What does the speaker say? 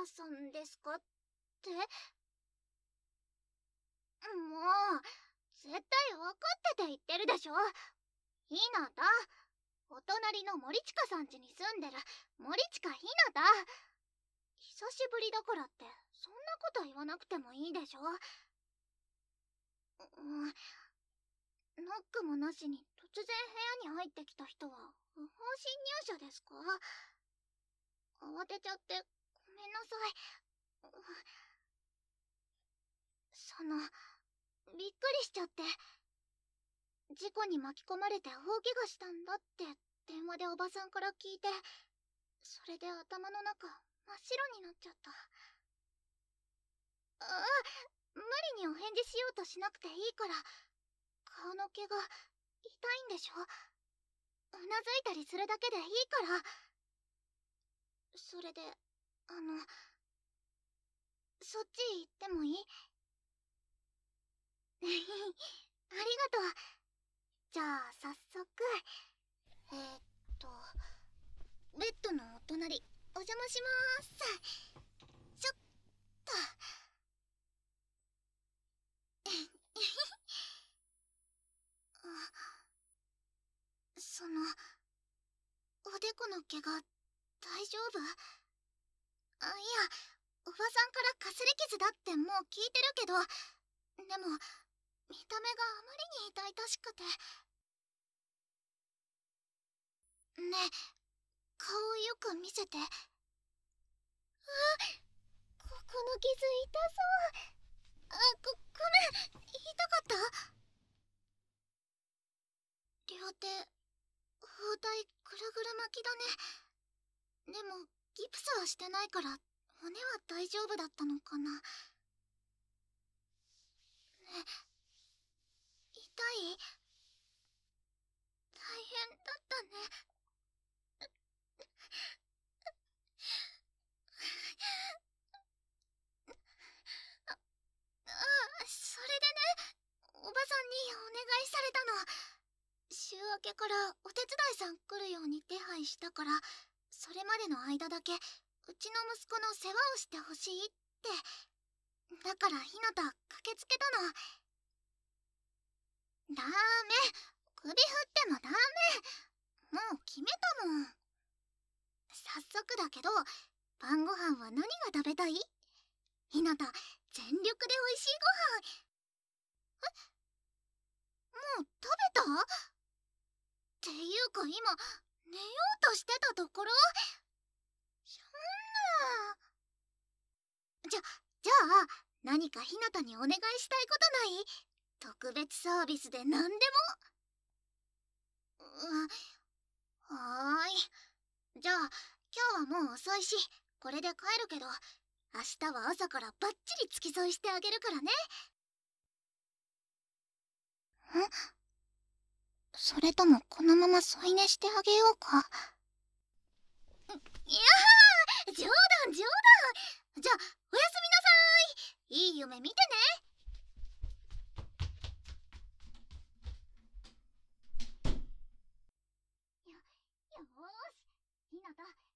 さんですかって。もう、絶対分かってて言ってるでしょ。ひなた、お隣の森近さん家に住んでる森近ひなた。久しぶりだからってそんなこと言わなくてもいいでしょ。ノックもなしに突然部屋に入ってきた人は不法侵入者ですか？慌てちゃってごめんなさい。びっくりしちゃって。事故に巻き込まれて大怪我したんだって電話でおばさんから聞いて、それで頭の中真っ白になっちゃった。無理にお返事しようとしなくていいから。顔の毛が痛いんでしょ？うなずいたりするだけでいいから。それで、そっち行ってもいい？ありがとう。じゃあ早速、ベッドのお隣お邪魔しまーす。ちょっと。おでこの毛が大丈夫？いや、おばさんからかすり傷だってもう聞いてるけど、でも見た目があまりに痛々しくて。ねえ、顔よく見せて。ここの傷痛そう。ごめん、痛かった？両手包帯ぐるぐる巻きだね。でもギプスはしてないから骨は大丈夫だったのかな。ねえ、痛い？大変だったね。それでね、おばさんにお願いされたの。週明けからお手伝いさん来るように手配したから、それまでの間だけうちの息子の世話をしてほしいって。だからひなた駆けつけたの。ダメ、首振ってもダメ。もう決めたもん。早速だけど、晩ご飯は何が食べたい？ひなた全力で美味しいご飯。もう食べた？っていうか今寝ようとしてたところ？そんな。じゃあ何かひなたにお願いしたいことない？特別サービスで何でも。はーい。じゃあ今日はもう遅いしこれで帰るけど、明日は朝からバッチリ付き添いしてあげるからね。それともこのまま添い寝してあげようか？いやー、冗談冗談。じゃあおやすみなさい。いい夢見てね。よーし、ひなた